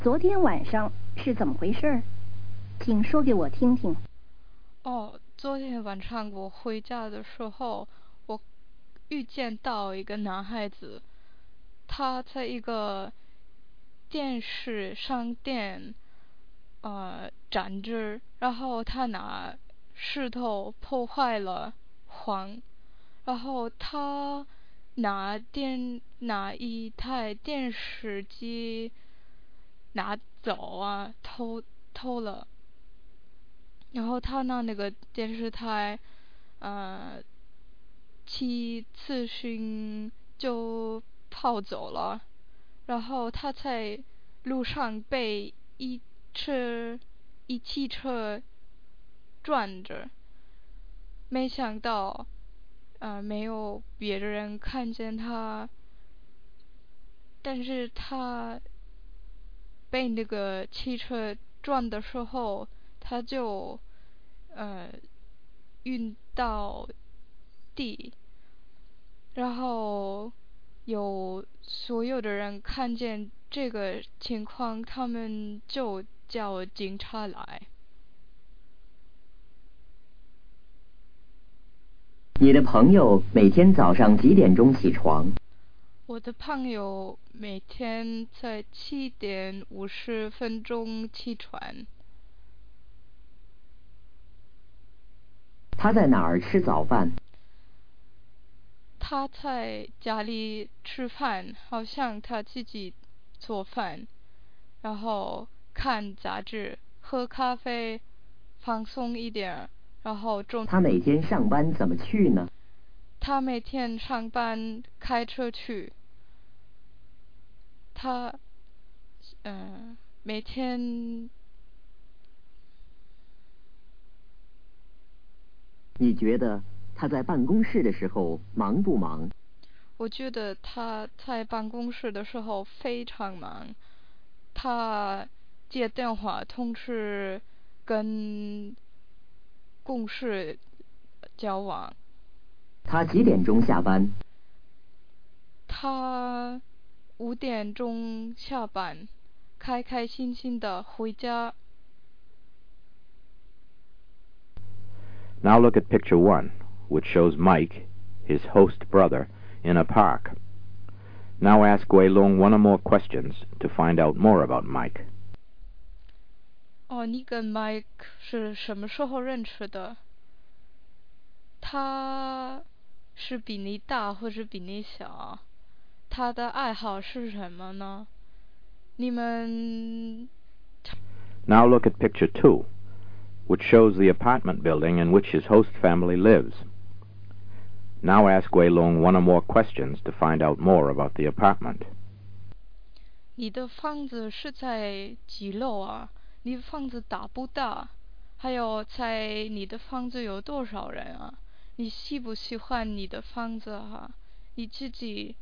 昨天晚上是怎么回事？请说给我听听。 昨天晚上我回家的时候，我遇见到一个男孩子，他在一个电视商店站着，然后他拿石头破坏了黄，然后他拿一台电视机拿走偷了。然后他那个电视台，骑自行就跑走了，然后他在路上被汽车撞着，没想到，没有别的人看见他，但是他被那个汽车撞的时候，他就晕到地，然后有所有的人看见这个情况，他们就叫警察来。 你的朋友每天早上几点钟起床？ 我的朋友每天在7:50起床。 他在哪儿吃早饭？ 他在家里吃饭，好像他自己做饭，然后看杂志，喝咖啡，放松一点，然后他每天上班怎么去呢？ 他每天上班开车去。他每天。 你觉得他在办公室的时候忙不忙？ 我觉得他在办公室的时候非常忙，他接电话，同时跟公司交往。 他几点钟下班？ 他5点钟下班，开开心心的回家。 Now look at picture 1, which shows Mike, his host brother, in a park. Now ask Wei Lung one or more questions to find out more about Mike. 你跟 Mike 是什么时候认识的？他是比你大或者比你小？他的爱好是什么呢？你们 Now look at picture 2, which shows the apartment building in which his host family lives. Now ask Wei Lung one or more questions to find out more about the apartment. 你的房子是在几楼啊？你的房子大不大？还有在你的房子有多少人啊？你喜不喜欢你的房子啊？你自己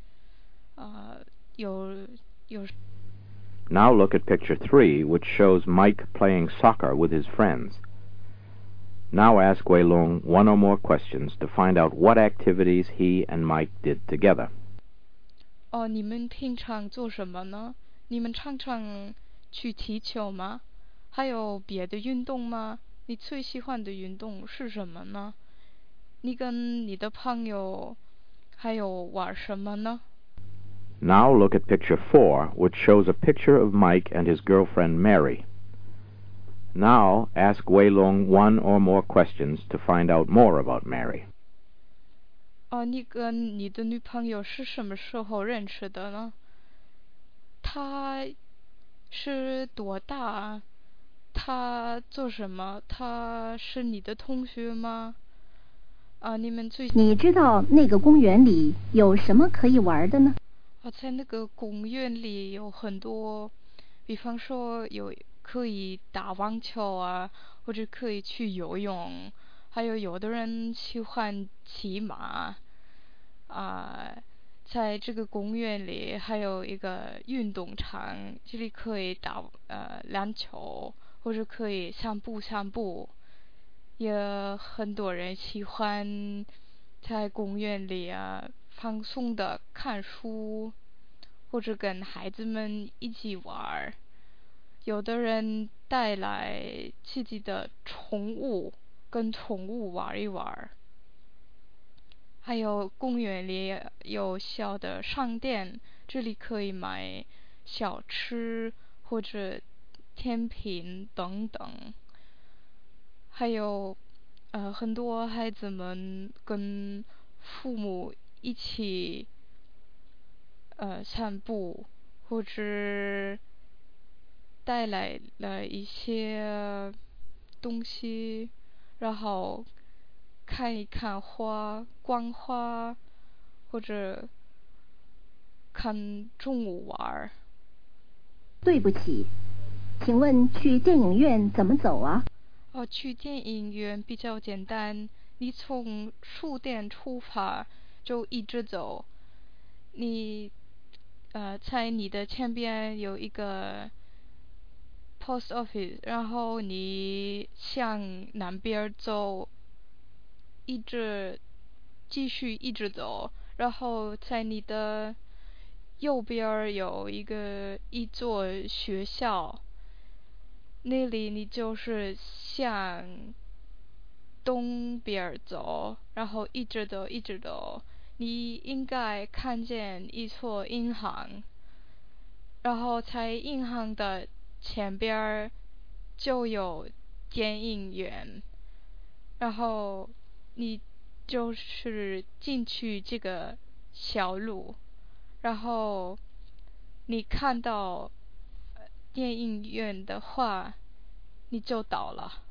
有 Now look at picture 3, which shows Mike playing soccer with his friends. Now ask Wei Lung one or more questions to find out what activities he and Mike did together. 你们平常做什么呢？你们常常去踢球吗？还有别的运动吗？你最喜欢的运动是什么呢？你跟你的朋友还有玩什么呢？ Now look at picture 4, which shows a picture of Mike and his girlfriend Mary. Now ask Wei Lung one or more questions to find out more about Mary. 你跟你的女朋友是什么时候认识的呢？她是多大？她做什么？她是你的同学吗？ 你知道那个公园里有什么可以玩的呢？ 在那个公园里有很多，比方说可以打网球啊，或者可以去游泳，还有的人喜欢骑马在这个公园里还有一个运动场，这里可以打篮球，或者可以散步。也很多人喜欢在公园里放松的看书，或者跟孩子们一起玩。 有的人带来自己的宠物，跟宠物玩一玩。还有公园里有小的商店，这里可以买小吃或者甜品等等。还有很多孩子们跟父母一起散步，或者带来了一些东西，然后看一看花，观花，或者看动物玩。 对不起，请问去电影院怎么走啊？ 去电影院比较简单，你从书店出发就一直走，你在你的前边有一个 post office， 然后你向南边走，继续一直走，然后在你的右边有一座学校，那里你就是向东边走，然后一直走一直走，你应该看见一所银行，然后在银行的前边就有电影院，然后你就是进去这个小路，然后你看到电影院的话，你就到了。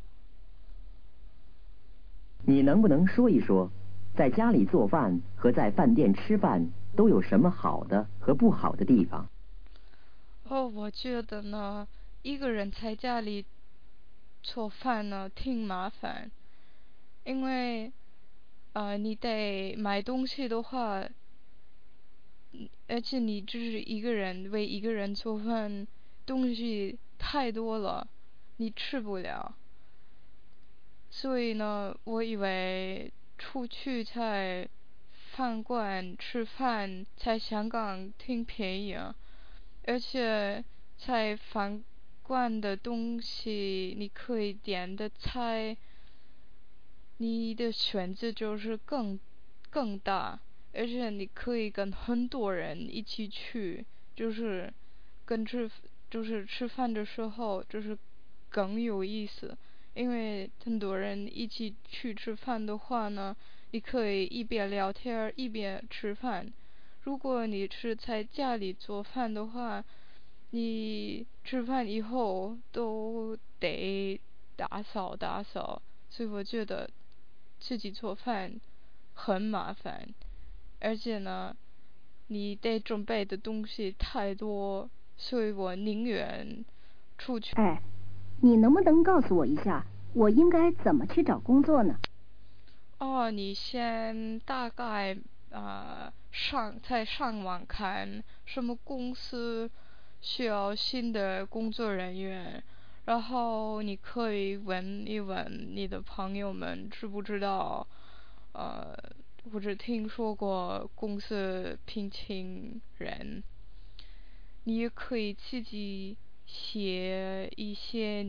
你能不能说一说，在家里做饭和在饭店吃饭都有什么好的和不好的地方？ 我觉得呢，一个人在家里做饭呢挺麻烦，因为你得买东西的话，而且你就是一个人为一个人做饭，东西太多了，你吃不了。所以呢，我以为出去在饭馆吃饭在香港挺便宜啊，而且在饭馆的东西你可以点的菜，你的选择就是更大，而且你可以跟很多人一起去，就是跟就是吃饭的时候就是更有意思。因为很多人一起去吃饭的话呢，你可以一边聊天一边吃饭。如果你是在家里做饭的话，你吃饭以后都得打扫，所以我觉得自己做饭很麻烦，而且呢，你得准备的东西太多，所以我宁愿出去。 哎，你能不能告诉我一下，我应该怎么去找工作呢？ 你先大概在上网看什么公司需要新的工作人员，然后你可以问一问你的朋友们知不知道，或者听说过公司聘请人。你也可以自己写一些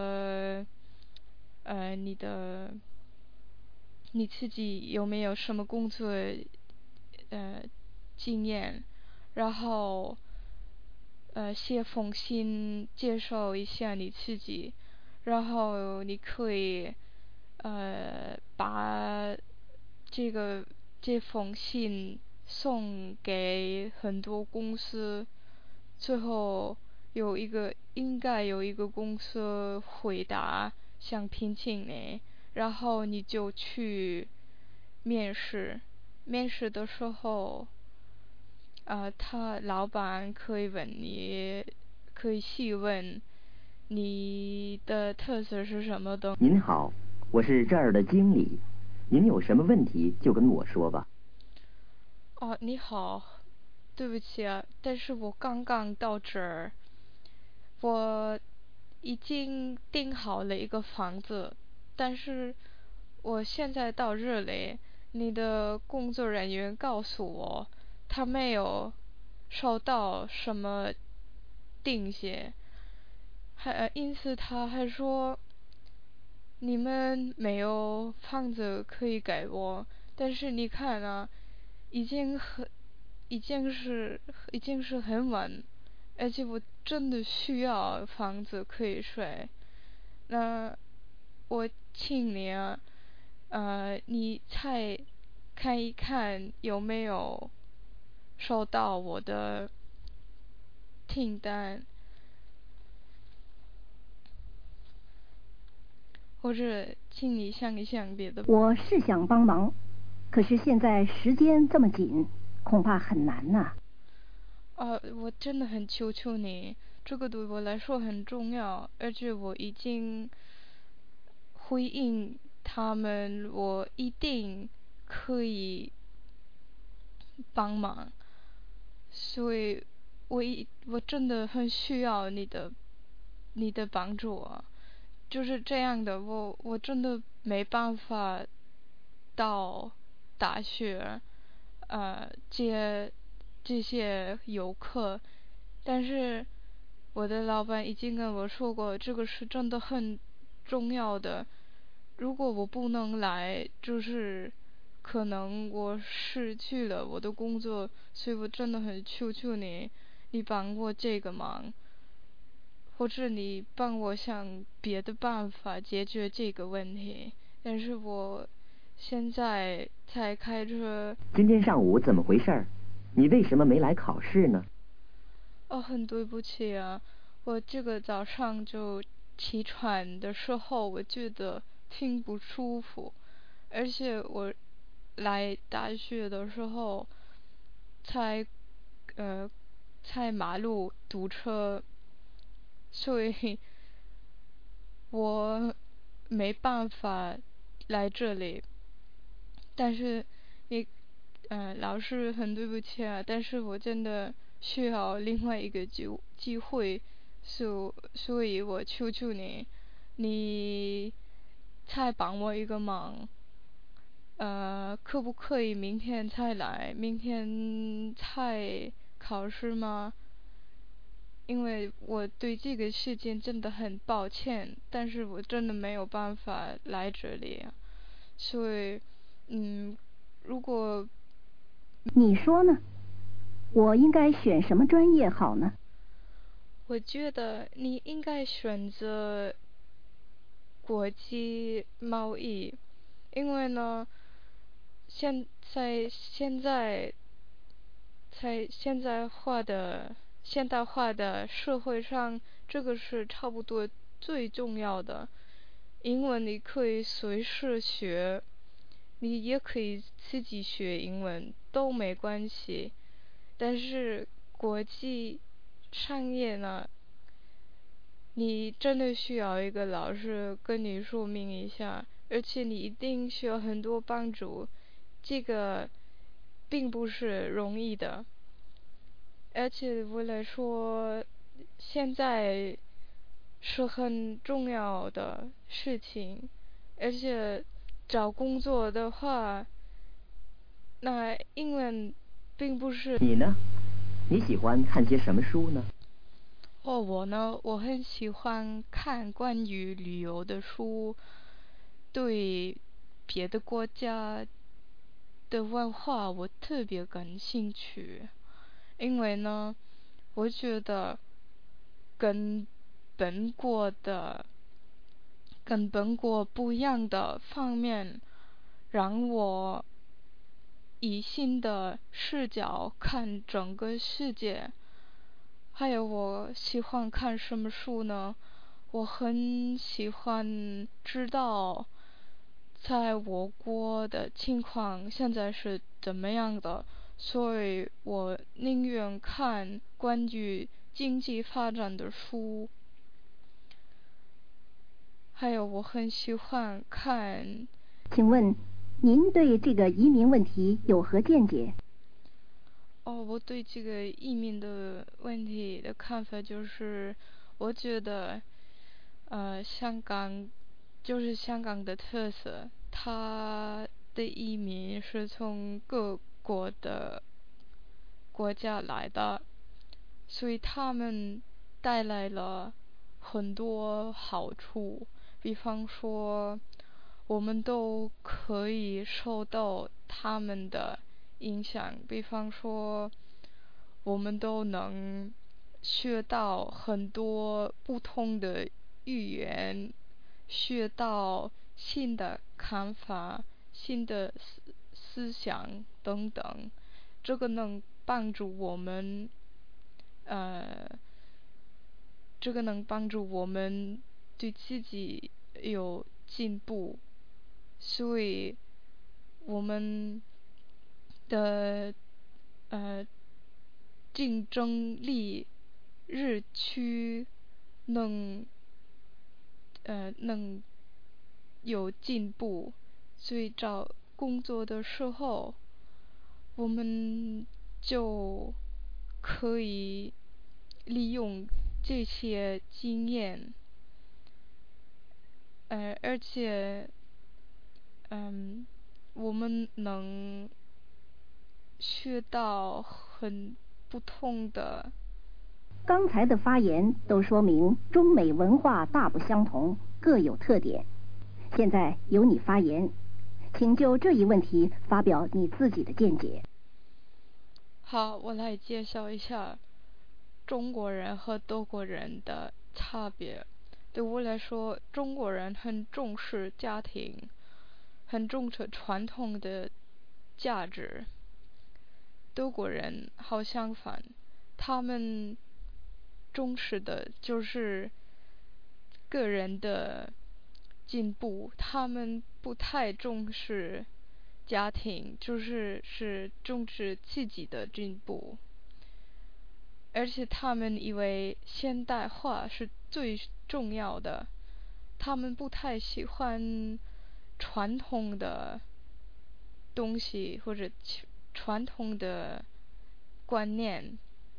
你的你自己有没有什么工作经验，然后写封信介绍一下你自己，然后你可以把这封信送给很多公司，最后应该有一个公司回答想聘请你，然后你就去面试。面试的时候，他老板可以问你，可以细问你的特色是什么的。 您好，我是这儿的经理，您有什么问题就跟我说吧。 你好，对不起啊，但是我刚刚到这儿，我已经订好了一个房子，但是我现在到这里，你的工作人员告诉我，他没有收到什么定些， 因此他还说，你们没有房子可以给我，但是你看啊，已经是很晚，而且我真的需要房子可以睡。那我请你啊，你再看一看有没有收到我的订单，或者请你想一想别的。 我是想帮忙，可是现在时间这么紧，恐怕很难呐。 我真的很求求你，这个对我来说很重要，而且我已经回应他们，我一定可以帮忙，所以我真的很需要你的帮助啊。就是这样的，我真的没办法到大学接这些游客，但是我的老板已经跟我说过，这个是真的很重要的。如果我不能来，就是可能我失去了我的工作，所以我真的很求求你，你帮我这个忙，或者你帮我想别的办法解决这个问题。但是我现在才开车。 今天上午怎么回事？你为什么没来考试呢？ 很对不起啊，我这个早上就起床的时候，我觉得挺不舒服，而且我来大学的时候才马路堵车，所以我没办法来这里。但是你老师很对不起啊，但是我真的需要另外一个机会，所以我求求你，你再帮我一个忙，可不可以明天才来？明天才考试吗？因为我对这个事情真的很抱歉，但是我真的没有办法来这里，所以如果你说呢？我应该选什么专业好呢？ 我觉得你应该选择国际贸易，因为呢，在现代化的社会上，这个是差不多最重要的。英文你可以随时学，你也可以自己学英文，都没关系。但是国际商业呢，你真的需要一个老师跟你说明一下，而且你一定需要很多帮助，这个并不是容易的。而且我来说，现在是很重要的事情，而且找工作的话，那英文并不是。 你呢？你喜欢看些什么书呢？ 我呢，我很喜欢看关于旅游的书，对别的国家的文化我特别感兴趣，因为呢，我觉得跟本国的跟本国不一样的方面，让我以新的视角看整个世界。还有我喜欢看什么书呢？我很喜欢知道在我国的情况现在是怎么样的，所以我宁愿看关于经济发展的书。还有我很喜欢看。 请问您对这个移民问题有何见解？ 我对这个移民的问题的看法就是，我觉得，香港就是香港的特色，它的移民是从各国的国家来的，所以他们带来了很多好处，比方说我们都可以受到他们的影响，比方说我们都能学到很多不同的语言，学到新的看法、新的思想等等，这个能帮助我们对自己有进步，所以我们的竞争力日趋能有进步，所以找工作的时候，我们就可以利用这些经验，而且我们能学到很不同的。 刚才的发言都说明中美文化大不相同，各有特点。现在由你发言，请就这一问题发表你自己的见解。 好，我来介绍一下中国人和德国人的差别。对我来说，中国人很重视家庭，很重视传统的价值。德国人好相反，他们重视的就是个人的进步，他们不太重视家庭，是重视自己的进步，而且他们以为现代化是最重要的，他们不太喜欢传统的东西或者传统的观念。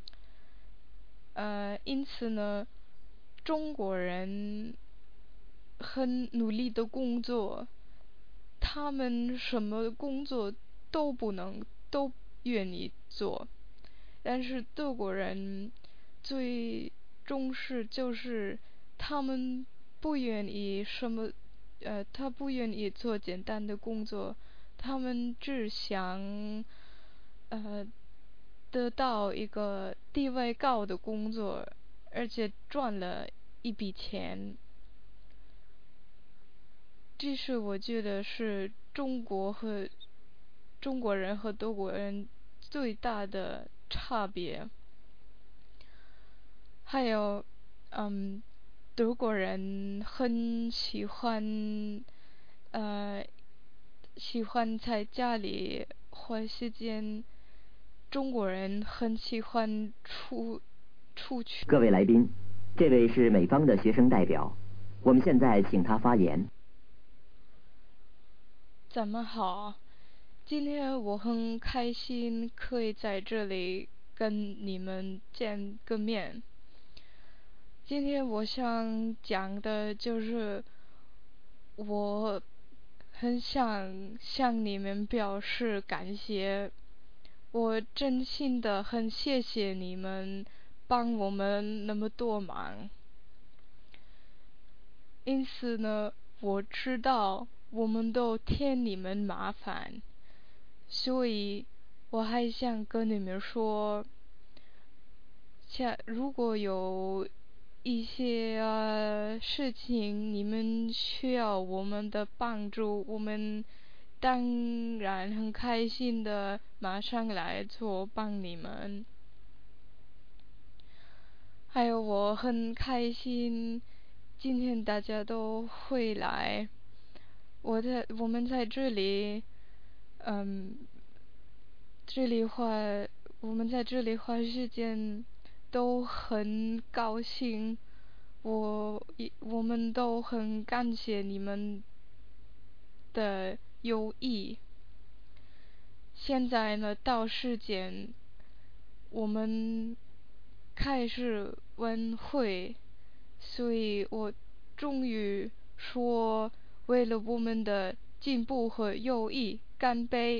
因此呢，中国人很努力的工作，他们什么工作都愿意做，但是德国人最重视就是他们不愿意他不愿意做简单的工作，他们只想得到一个地位高的工作，而且赚了一笔钱。这是我觉得是中国人和德国人最大的差别。还有德国人很喜欢在家里花时间，中国人很喜欢出去。 各位来宾，这位是美方的学生代表，我们现在请他发言。 咱们好，今天我很开心可以在这里跟你们见个面。今天我想讲的就是我很想向你们表示感谢，我真心的很谢谢你们帮我们那么多忙。因此呢，我知道我们都添你们麻烦，所以我还想跟你们说，如果有一些事情你们需要我们的帮助，我们当然很开心的马上来做帮你们。还有我很开心今天大家都会来，我们在这里我们在这里花时间都很高兴，我们都很感谢你们的友谊。现在呢，到时间我们开始晚会，所以我终于说，为了我们的进步和友谊，干杯！